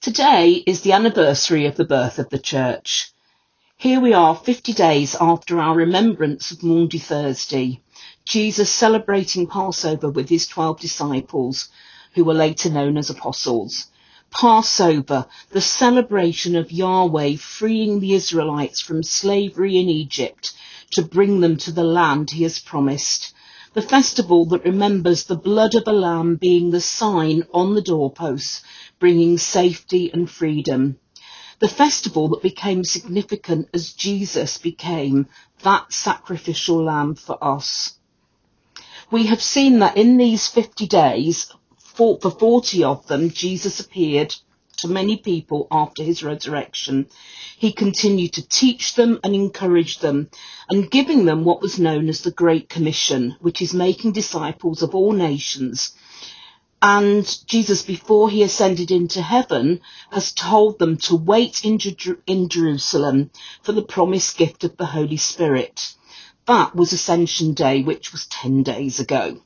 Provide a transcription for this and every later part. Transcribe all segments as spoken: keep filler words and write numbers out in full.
Today is the anniversary of the birth of the church. Here we are fifty days after our remembrance of Maundy Thursday, Jesus celebrating Passover with his twelve disciples, who were later known as apostles. Passover, the celebration of Yahweh freeing the Israelites from slavery in Egypt to bring them to the land he has promised. The festival that remembers the blood of a lamb being the sign on the doorposts, bringing safety and freedom. The festival that became significant as Jesus became that sacrificial lamb for us. We have seen that in these fifty days, for, for forty of them, Jesus appeared to many people after his resurrection. He continued to teach them and encourage them, and giving them what was known as the Great Commission, which is making disciples of all nations. And Jesus, before he ascended into heaven, has told them to wait in, Jer- in Jerusalem for the promised gift of the Holy Spirit. That was Ascension Day, which was ten days ago.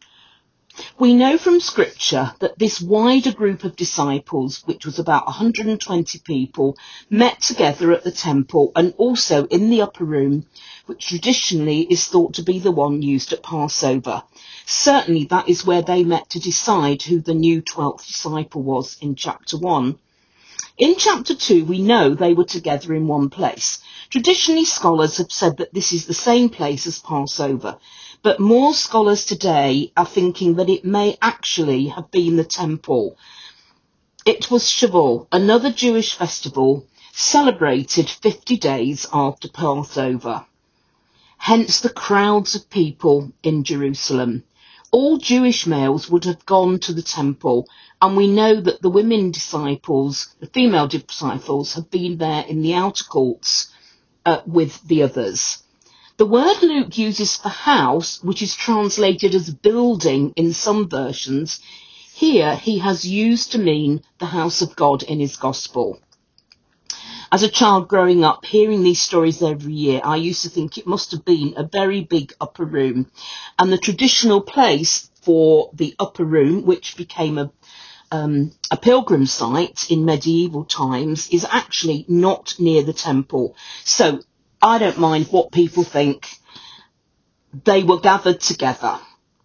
We know from Scripture that this wider group of disciples, which was about one hundred twenty people, met together at the temple and also in the upper room, which traditionally is thought to be the one used at Passover. Certainly that is where they met to decide who the new twelfth disciple was in chapter one. In chapter two, we know they were together in one place. Traditionally, scholars have said that this is the same place as Passover, but more scholars today are thinking that it may actually have been the temple. It was Shavuot, another Jewish festival, celebrated fifty days after Passover. Hence the crowds of people in Jerusalem. All Jewish males would have gone to the temple, and we know that the women disciples, the female disciples, have been there in the outer courts uh, with the others. The word Luke uses for house, which is translated as building in some versions, here he has used to mean the house of God in his gospel. As a child growing up, hearing these stories every year, I used to think it must have been a very big upper room. And the traditional place for the upper room, which became a, um, a pilgrim site in medieval times, is actually not near the temple. So I don't mind what people think. They were gathered together.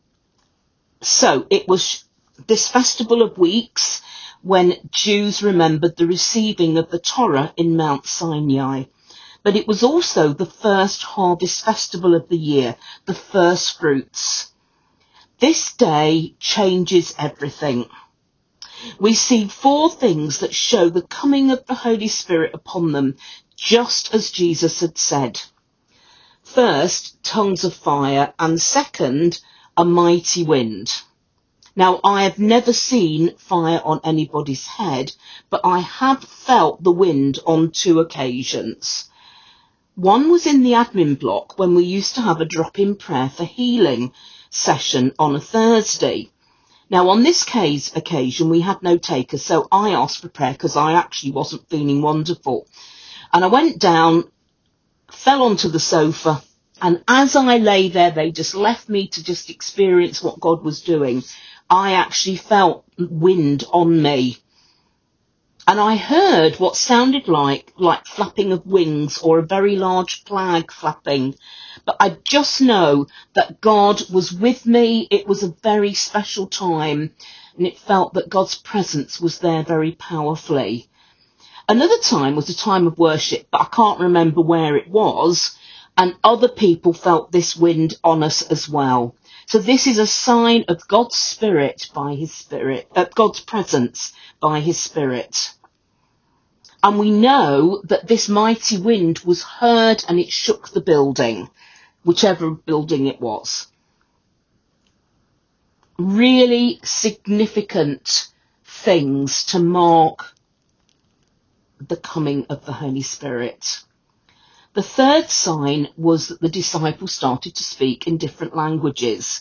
So it was this festival of weeks when Jews remembered the receiving of the Torah in Mount Sinai. But it was also the first harvest festival of the year, the first fruits. This day changes everything. We see four things that show the coming of the Holy Spirit upon them, just as Jesus had said. First, tongues of fire, and second, a mighty wind. Now, I have never seen fire on anybody's head, but I have felt the wind on two occasions. One was in the admin block when we used to have a drop-in prayer for healing session on a Thursday. Now, on this case, occasion, we had no takers, so I asked for prayer because I actually wasn't feeling wonderful. And I went down, fell onto the sofa, and as I lay there, they just left me to just experience what God was doing. I actually felt wind on me. And I heard what sounded like, like flapping of wings or a very large flag flapping. But I just know that God was with me. It was a very special time, and it felt that God's presence was there very powerfully. Another time was a time of worship, but I can't remember where it was, and other people felt this wind on us as well. So this is a sign of God's Spirit by his Spirit, uh, God's presence by his Spirit. And we know that this mighty wind was heard and it shook the building, whichever building it was. Really significant things to mark the coming of the Holy Spirit. The third sign was that the disciples started to speak in different languages.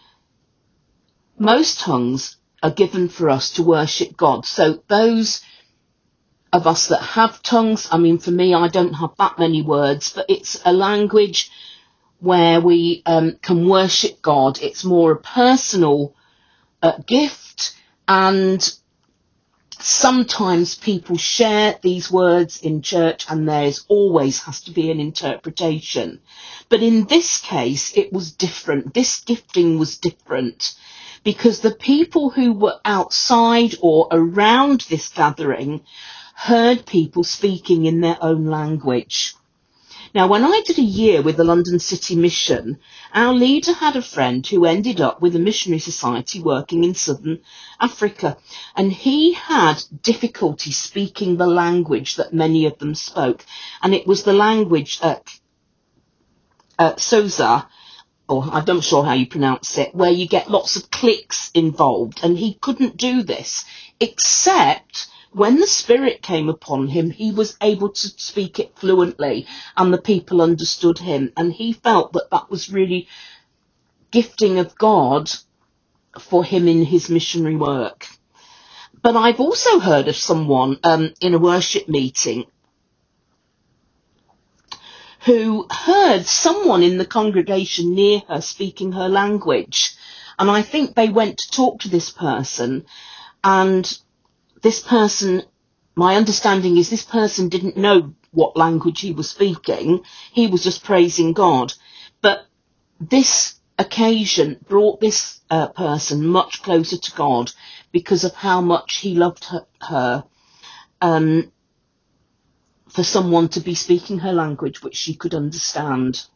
Most tongues are given for us to worship God. So those of us that have tongues, I mean, for me, I don't have that many words, but it's a language where we um, can worship God. It's more a personal uh, gift, and Sometimes people share these words in church and there's always has to be an interpretation. But in this case, it was different. This gifting was different because the people who were outside or around this gathering heard people speaking in their own language. Now, when I did a year with the London City Mission, our leader had a friend who ended up with a missionary society working in southern Africa, and he had difficulty speaking the language that many of them spoke, and it was the language uh, uh, Xhosa, or I'm not sure how you pronounce it, where you get lots of clicks involved, and he couldn't do this, except when the Spirit came upon him, he was able to speak it fluently and the people understood him. And he felt that that was really gifting of God for him in his missionary work. But I've also heard of someone um, in a worship meeting who heard someone in the congregation near her speaking her language. And I think they went to talk to this person, and this person, my understanding is this person didn't know what language he was speaking. He was just praising God. But this occasion brought this uh, person much closer to God because of how much he loved her, her um, for someone to be speaking her language, which she could understand.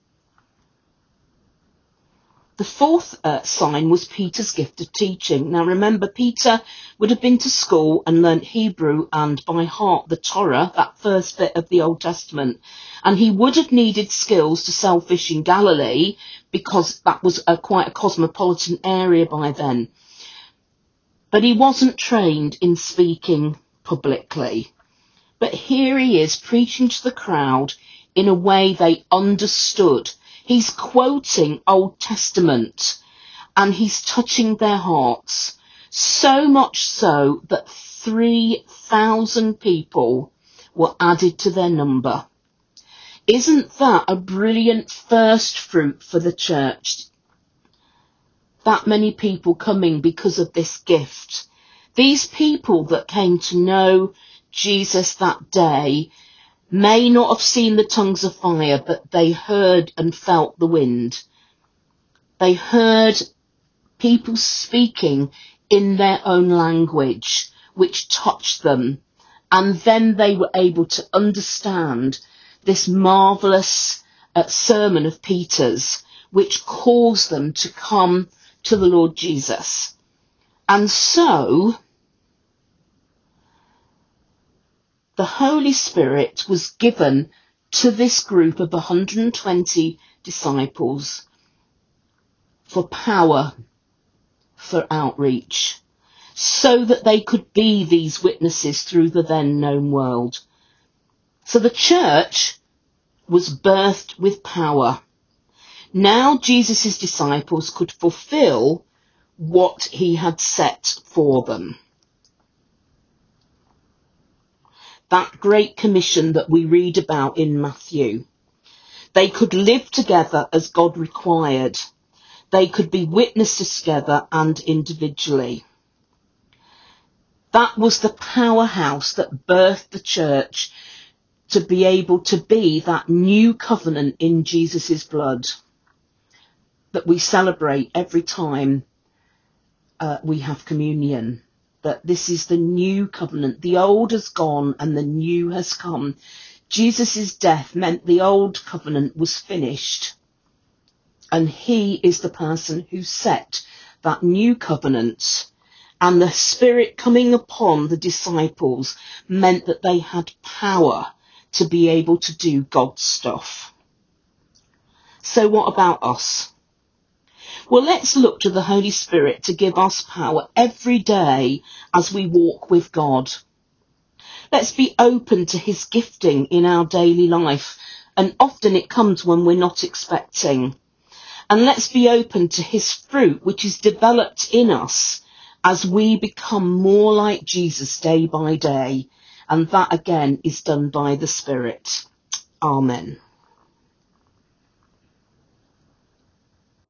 The fourth uh, sign was Peter's gift of teaching. Now remember, Peter would have been to school and learnt Hebrew and by heart the Torah, that first bit of the Old Testament. And he would have needed skills to sell fish in Galilee because that was a, quite a cosmopolitan area by then. But he wasn't trained in speaking publicly. But here he is preaching to the crowd in a way they understood. He's quoting Old Testament and he's touching their hearts, so much so that three thousand people were added to their number. Isn't that a brilliant first fruit for the church? That many people coming because of this gift. These people that came to know Jesus that day may not have seen the tongues of fire, but they heard and felt the wind. They heard people speaking in their own language, which touched them. And then they were able to understand this marvellous uh, sermon of Peter's, which caused them to come to the Lord Jesus. And so the Holy Spirit was given to this group of one hundred twenty disciples for power, for outreach, so that they could be these witnesses through the then known world. So the church was birthed with power. Now Jesus' disciples could fulfill what he had set for them. That great commission that we read about in Matthew. They could live together as God required. They could be witnesses together and individually. That was the powerhouse that birthed the church to be able to be that new covenant in Jesus' blood that we celebrate every time uh, we have communion. That this is the new covenant. The old has gone and the new has come. Jesus' death meant the old covenant was finished. And he is the person who set that new covenant. And the Spirit coming upon the disciples meant that they had power to be able to do God's stuff. So what about us? Well, let's look to the Holy Spirit to give us power every day as we walk with God. Let's be open to his gifting in our daily life, and often it comes when we're not expecting. And let's be open to his fruit, which is developed in us as we become more like Jesus day by day. And that again is done by the Spirit. Amen.